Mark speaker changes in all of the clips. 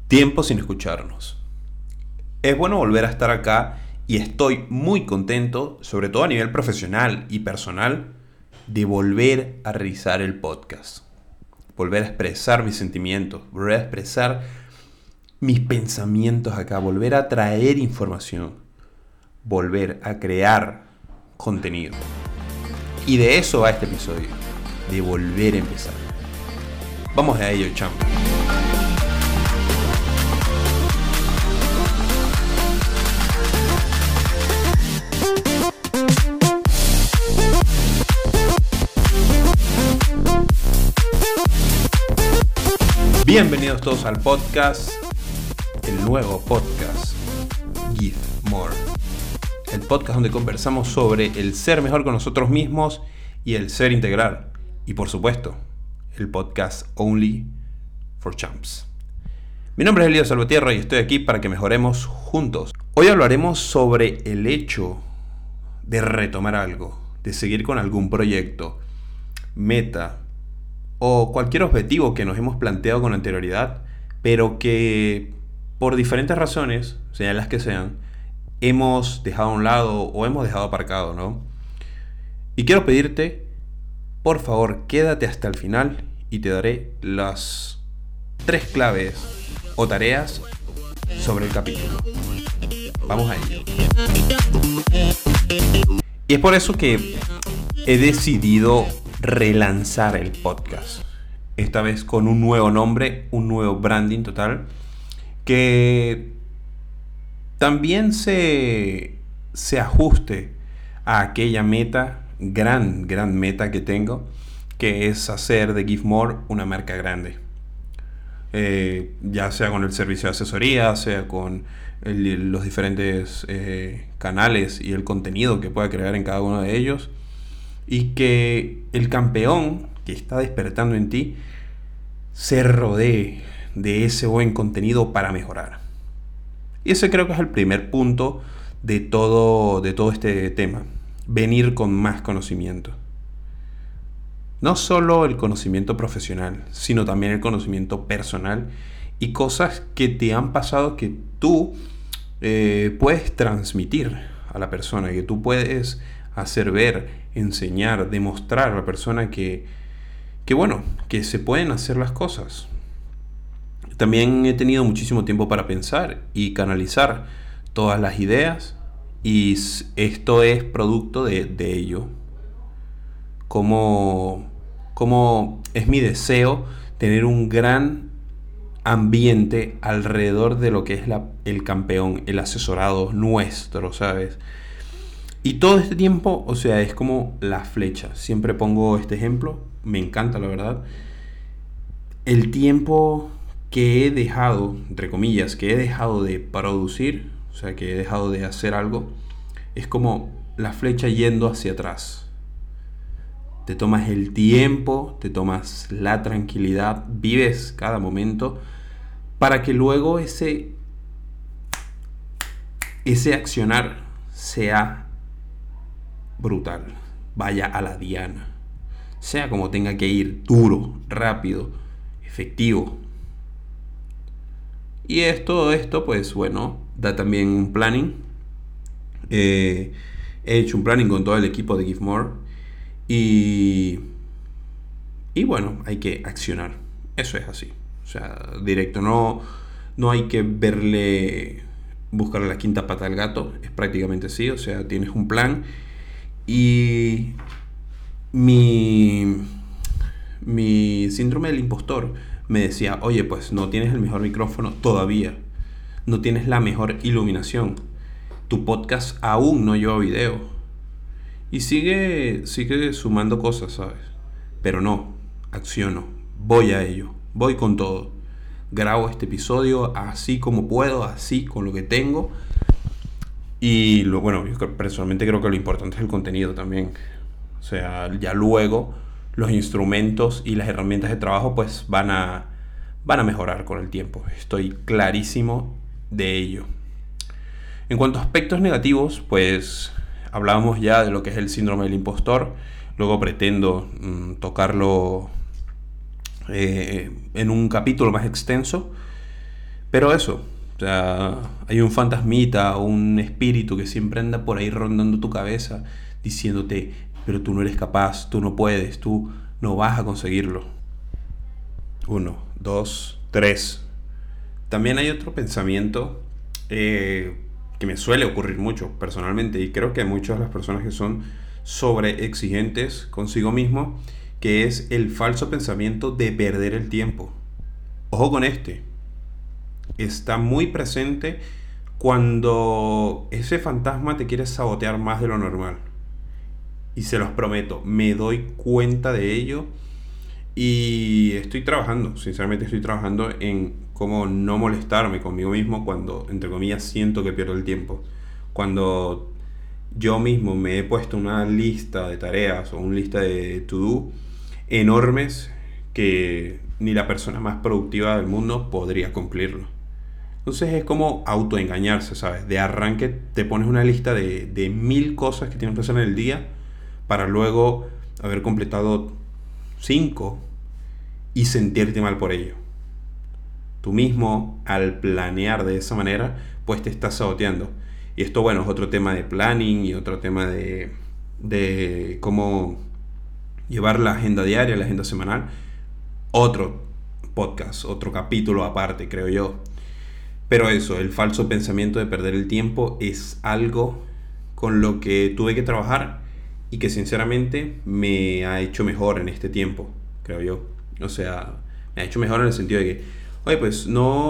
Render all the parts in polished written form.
Speaker 1: Tiempo sin escucharnos. Es bueno volver a estar acá y estoy muy contento, sobre todo a nivel profesional y personal, de volver a realizar el podcast. Volver a expresar mis sentimientos, volver a expresar mis pensamientos acá, volver a traer información, volver a crear contenido. Y de eso va este episodio, de volver a empezar. Vamos a ello, chamo. Bienvenidos todos al podcast, el nuevo podcast, Give More. El podcast donde conversamos sobre el ser mejor con nosotros mismos y el ser integral. Y por supuesto, el podcast Only for Champs. Mi nombre es Elías Salvatierra y estoy aquí para que mejoremos juntos. Hoy hablaremos sobre el hecho de retomar algo, de seguir con algún proyecto, meta o cualquier objetivo que nos hemos planteado con anterioridad, pero que por diferentes razones, sean las que sean, hemos dejado a un lado o hemos dejado aparcado, ¿no? Y quiero pedirte, por favor, quédate hasta el final y te daré las 3 claves o tareas sobre el capítulo. Vamos a ello. Y es por eso que he decidido relanzar el podcast. Esta vez con un nuevo nombre, un nuevo branding total, que también se ajuste a aquella meta, gran meta que tengo, que es hacer de Give More una marca grande. Ya sea con el servicio de asesoría, sea con los diferentes canales y el contenido que pueda crear en cada uno de ellos, y que el campeón que está despertando en ti se rodee de ese buen contenido para mejorar. Y ese creo que es el primer punto de todo este tema. Venir con más conocimiento. No solo el conocimiento profesional, sino también el conocimiento personal y cosas que te han pasado que tú puedes transmitir a la persona, que tú puedes hacer ver, enseñar, demostrar a la persona que se pueden hacer las cosas. También he tenido muchísimo tiempo para pensar y canalizar todas las ideas, y esto es producto de ello. Como es mi deseo tener un gran ambiente alrededor de lo que es el campeón, el asesorado nuestro, ¿sabes? Y todo este tiempo, o sea, es como la flecha. Siempre pongo este ejemplo, me encanta la verdad. El tiempo que he dejado, entre comillas, que he dejado de producir, o sea, que he dejado de hacer algo, es como la flecha yendo hacia atrás. Te tomas el tiempo, te tomas la tranquilidad, vives cada momento, para que luego ese accionar sea brutal, vaya a la diana, sea como tenga que ir, duro, rápido, efectivo. Y todo esto, pues bueno, da también un planning. He hecho un planning con todo el equipo de Give More y bueno, hay que accionar. Eso es así, o sea, directo, no hay que buscarle la quinta pata al gato, es prácticamente así. O sea, tienes un plan. Y mi síndrome del impostor me decía, oye, pues no tienes el mejor micrófono todavía, no tienes la mejor iluminación, tu podcast aún no lleva video, y sigue sumando cosas, ¿sabes? Pero no, acciono, voy a ello, voy con todo, grabo este episodio así como puedo, así con lo que tengo. Y yo personalmente creo que lo importante es el contenido también. O sea, ya luego los instrumentos y las herramientas de trabajo pues van a mejorar con el tiempo. Estoy clarísimo de ello. En cuanto a aspectos negativos, pues hablábamos ya de lo que es el síndrome del impostor. Luego pretendo tocarlo en un capítulo más extenso. Pero eso, o sea, hay un fantasmita o un espíritu que siempre anda por ahí rondando tu cabeza diciéndote, pero tú no eres capaz, tú no puedes, tú no vas a conseguirlo. Uno, dos, tres. También hay otro pensamiento que me suele ocurrir mucho personalmente y creo que a muchas de las personas que son sobre exigentes consigo mismo, que es el falso pensamiento de perder el tiempo. Ojo con este, está muy presente cuando ese fantasma te quiere sabotear más de lo normal. Y se los prometo, me doy cuenta de ello y estoy trabajando, sinceramente estoy trabajando en cómo no molestarme conmigo mismo cuando, entre comillas, siento que pierdo el tiempo. Cuando yo mismo me he puesto una lista de tareas o una lista de to-do enormes que ni la persona más productiva del mundo podría cumplirlo. Entonces es como autoengañarse, ¿sabes? De arranque te pones una lista de 1000 cosas que tienes que hacer en el día para luego haber completado 5 y sentirte mal por ello. Tú mismo, al planear de esa manera, pues te estás saboteando. Y esto, bueno, es otro tema de planning y otro tema de cómo llevar la agenda diaria, la agenda semanal. Otro podcast, otro capítulo aparte, creo yo. Pero eso, el falso pensamiento de perder el tiempo es algo con lo que tuve que trabajar y que sinceramente me ha hecho mejor en este tiempo, creo yo. O sea, me ha hecho mejor en el sentido de que, oye, pues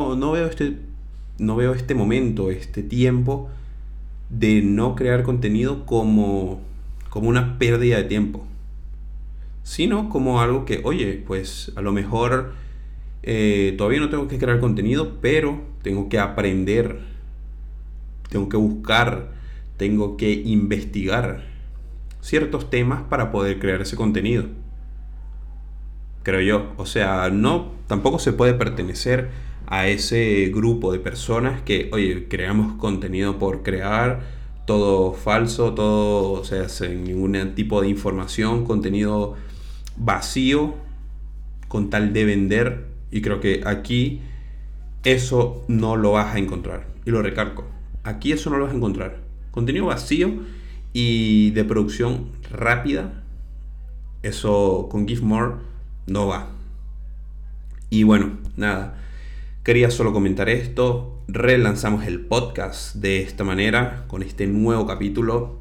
Speaker 1: no veo este momento, este tiempo de no crear contenido como una pérdida de tiempo, sino como algo que, oye, pues a lo mejor todavía no tengo que crear contenido, pero tengo que aprender, tengo que buscar, tengo que investigar ciertos temas para poder crear ese contenido, creo yo. O sea, no, tampoco se puede pertenecer a ese grupo de personas que, oye, creamos contenido por crear, todo falso, todo, o sea, sin ningún tipo de información, contenido vacío, con tal de vender. Y creo que aquí eso no lo vas a encontrar. Y lo recalco, aquí eso no lo vas a encontrar. Contenido vacío y de producción rápida, eso con Give More no va. Y bueno, nada, quería solo comentar esto. Relanzamos el podcast de esta manera, con este nuevo capítulo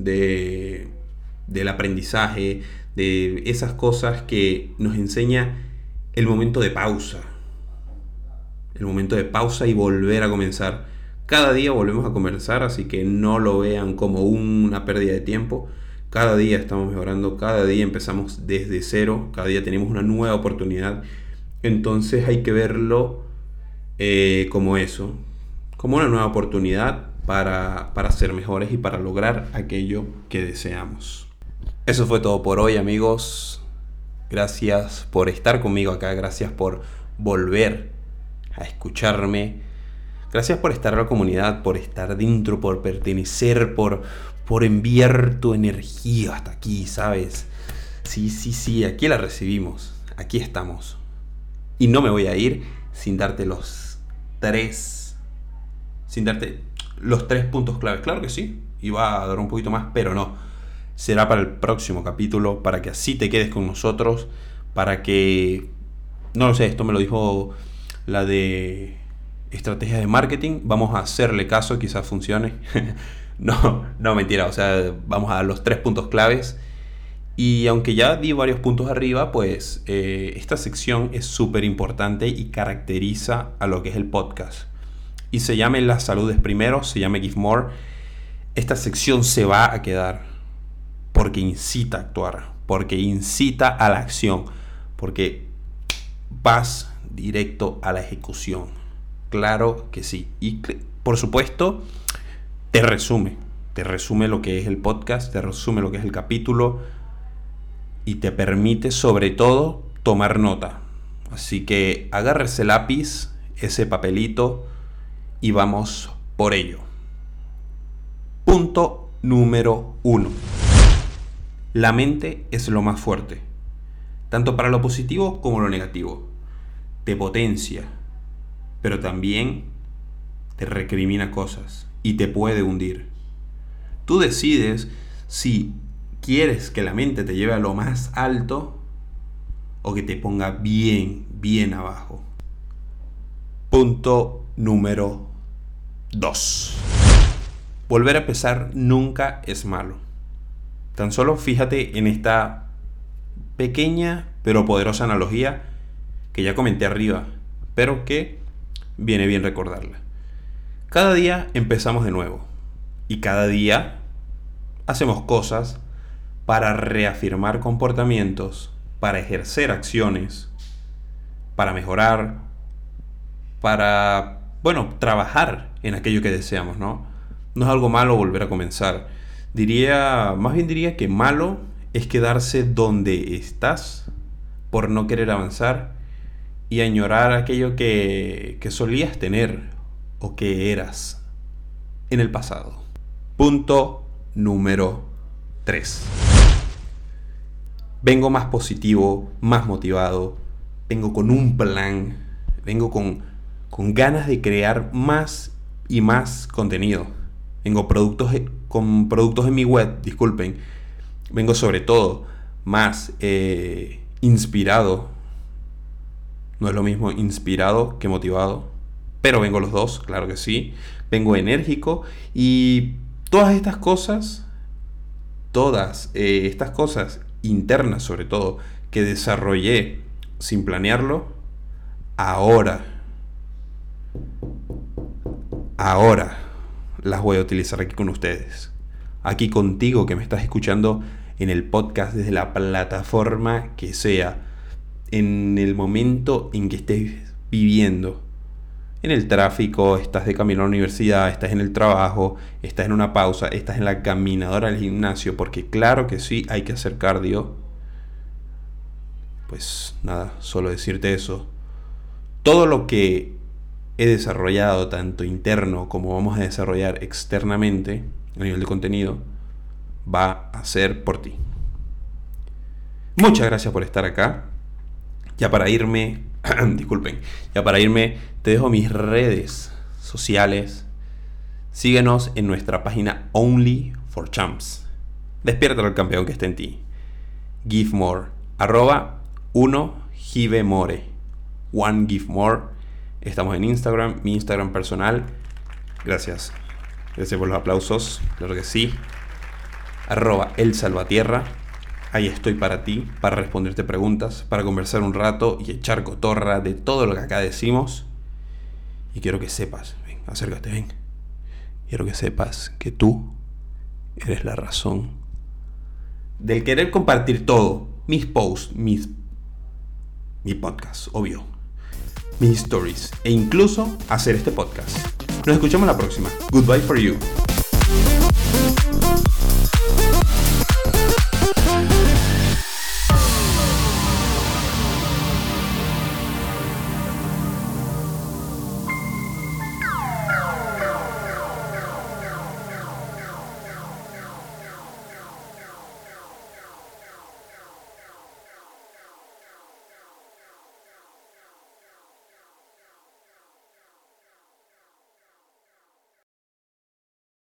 Speaker 1: del aprendizaje, de esas cosas que nos enseña el momento de pausa. El momento de pausa y volver a comenzar. Cada día volvemos a comenzar, así que no lo vean como una pérdida de tiempo. Cada día estamos mejorando, cada día empezamos desde cero, cada día tenemos una nueva oportunidad. Entonces hay que verlo como eso, como una nueva oportunidad para ser mejores y para lograr aquello que deseamos. Eso fue todo por hoy, amigos. Gracias por estar conmigo acá, gracias por volver a escucharme. Gracias por estar en la comunidad, por estar dentro, por pertenecer, por enviar tu energía hasta aquí, ¿sabes? Sí, aquí la recibimos, aquí estamos. Y no me voy a ir sin darte sin darte los 3 puntos claves. Claro que sí, iba a dar un poquito más, pero no. Será para el próximo capítulo, para que así te quedes con nosotros, para que, no lo sé, esto me lo dijo la de estrategias de marketing, vamos a hacerle caso, quizás funcione. No, mentira, o sea, vamos a dar los 3 puntos claves. Y aunque ya di varios puntos arriba, pues esta sección es súper importante y caracteriza a lo que es el podcast. Y se llame La Salud es Primero, se llame Give More. Esta sección se va a quedar porque incita a actuar, porque incita a la acción, porque vas directo a la ejecución. Claro que sí. Y por supuesto, te resume lo que es el podcast, te resume lo que es el capítulo y te permite sobre todo tomar nota. Así que agarra ese lápiz, ese papelito y vamos por ello. Punto número 1. La mente es lo más fuerte, tanto para lo positivo como lo negativo. Te potencia, pero también te recrimina cosas y te puede hundir. Tú decides si quieres que la mente te lleve a lo más alto o que te ponga bien, bien abajo. Punto número 2. Volver a empezar nunca es malo. Tan solo fíjate en esta pequeña pero poderosa analogía que ya comenté arriba, pero que viene bien recordarla. Cada día empezamos de nuevo y cada día hacemos cosas para reafirmar comportamientos, para ejercer acciones, para mejorar, para, trabajar en aquello que deseamos, ¿no? No es algo malo volver a comenzar. Más bien diría que malo es quedarse donde estás por no querer avanzar y añorar aquello que solías tener o que eras en el pasado. Punto número 3. Vengo más positivo, más motivado, vengo con un plan, vengo con ganas de crear más y más contenido. Vengo con productos en mi web, disculpen. Vengo sobre todo más inspirado. No es lo mismo inspirado que motivado, pero vengo los dos, claro que sí. Vengo enérgico y todas estas cosas internas sobre todo, que desarrollé sin planearlo, ahora las voy a utilizar aquí con ustedes. Aquí contigo que me estás escuchando en el podcast desde la plataforma que sea, en el momento en que estés viviendo. En el tráfico, estás de camino a la universidad, estás en el trabajo, estás en una pausa, estás en la caminadora del gimnasio, porque claro que sí, hay que hacer cardio. Pues nada, solo decirte eso. Todo lo que he desarrollado, tanto interno como vamos a desarrollar externamente, a nivel de contenido, va a ser por ti. Muchas gracias por estar acá. Ya para irme, te dejo mis redes sociales. Síguenos en nuestra página Only for Champs. Despierta al campeón que está en ti. Give more. @1givemore. One give more. Estamos en Instagram, mi Instagram personal. Gracias por los aplausos, claro que sí. @elsalvatierra. Ahí estoy para ti, para responderte preguntas, para conversar un rato y echar cotorra de todo lo que acá decimos. Y quiero que sepas, ven, acércate, ven. Quiero que sepas que tú eres la razón del querer compartir todo. Mis posts, mi podcast, obvio. Mis stories e incluso hacer este podcast. Nos escuchamos la próxima. Goodbye for you.